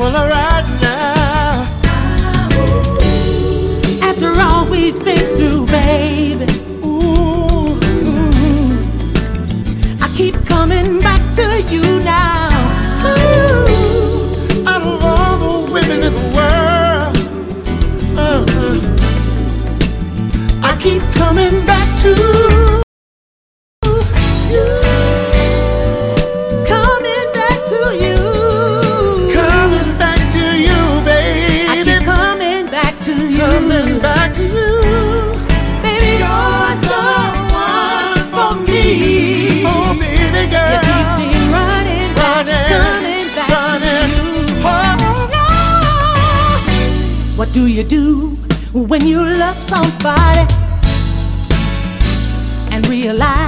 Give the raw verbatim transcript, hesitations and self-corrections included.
well, right now. After all we've been through, baby, ooh, mm-hmm. I keep coming back to you now. Ooh, out of all the women in the world, uh-huh, I keep coming back to you. Coming back to you. Coming back to you, baby. I keep coming back to you. Coming back to you. Baby, you're the one for me. Oh, baby girl. You keep me running, Running, coming back running. to you. Oh, no. What do you do when you love somebody and realize